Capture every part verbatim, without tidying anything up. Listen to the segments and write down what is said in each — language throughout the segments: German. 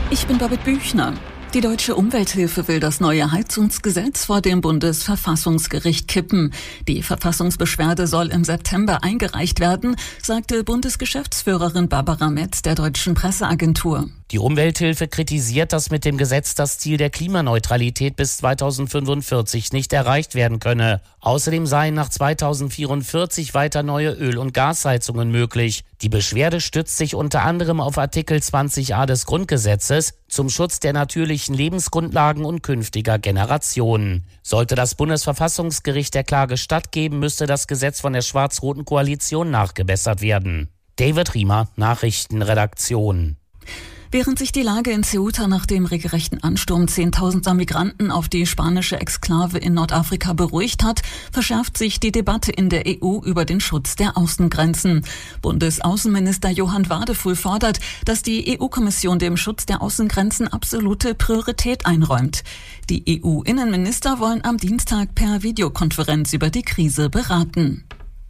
Ich bin Babette Büchner. Die Deutsche Umwelthilfe will das neue Heizungsgesetz vor dem Bundesverfassungsgericht kippen. Die Verfassungsbeschwerde soll im September eingereicht werden, sagte Bundesgeschäftsführerin Barbara Metz der Deutschen Presseagentur. Die Umwelthilfe kritisiert, dass mit dem Gesetz das Ziel der Klimaneutralität bis zweitausendfünfundvierzig nicht erreicht werden könne. Außerdem seien nach zweitausendvierundvierzig weiter neue Öl- und Gasheizungen möglich. Die Beschwerde stützt sich unter anderem auf Artikel zwanzig a des Grundgesetzes zum Schutz der natürlichen Lebensgrundlagen und künftiger Generationen. Sollte das Bundesverfassungsgericht der Klage stattgeben, müsste das Gesetz von der schwarz-roten Koalition nachgebessert werden. David Riemer, Nachrichtenredaktion. Während sich die Lage in Ceuta nach dem regelrechten Ansturm zehntausender Migranten auf die spanische Exklave in Nordafrika beruhigt hat, verschärft sich die Debatte in der E U über den Schutz der Außengrenzen. Bundesaußenminister Johann Wadefuhl fordert, dass die E U-Kommission dem Schutz der Außengrenzen absolute Priorität einräumt. Die E U-Innenminister wollen am Dienstag per Videokonferenz über die Krise beraten.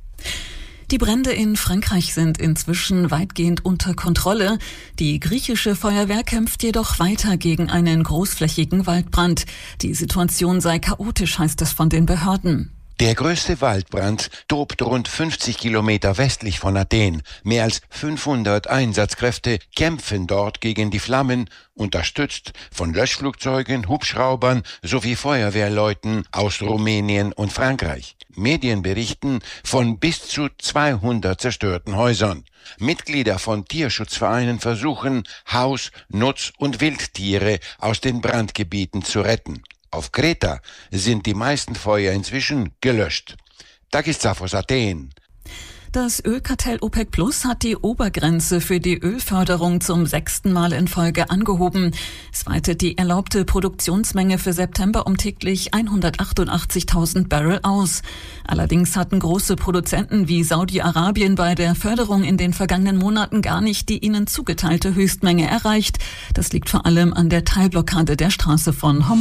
Die Brände in Frankreich sind inzwischen weitgehend unter Kontrolle. Die griechische Feuerwehr kämpft jedoch weiter gegen einen großflächigen Waldbrand. Die Situation sei chaotisch, heißt es von den Behörden. Der größte Waldbrand tobt rund fünfzig Kilometer westlich von Athen. Mehr als fünfhundert Einsatzkräfte kämpfen dort gegen die Flammen, unterstützt von Löschflugzeugen, Hubschraubern sowie Feuerwehrleuten aus Rumänien und Frankreich. Medien berichten von bis zu zweihundert zerstörten Häusern. Mitglieder von Tierschutzvereinen versuchen, Haus-, Nutz- und Wildtiere aus den Brandgebieten zu retten. Auf Kreta sind die meisten Feuer inzwischen gelöscht. Takis Zaphos, Athen. Das Ölkartell OPEC Plus hat die Obergrenze für die Ölförderung zum sechsten Mal in Folge angehoben. Es weitet die erlaubte Produktionsmenge für September um täglich hundertachtundachtzigtausend Barrel aus. Allerdings hatten große Produzenten wie Saudi-Arabien bei der Förderung in den vergangenen Monaten gar nicht die ihnen zugeteilte Höchstmenge erreicht. Das liegt vor allem an der Teilblockade der Straße von Hormuz.